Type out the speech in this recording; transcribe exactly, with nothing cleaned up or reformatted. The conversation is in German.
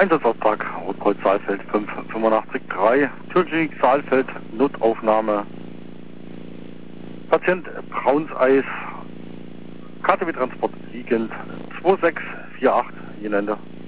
Einsatzauftrag Rotkreuz Saalfeld fünf fünfundachtzig drei, Türklinik Saalfeld, Notaufnahme, Patient Braunseis, K T W Transport liegend zwei sechs vier acht, Jenende.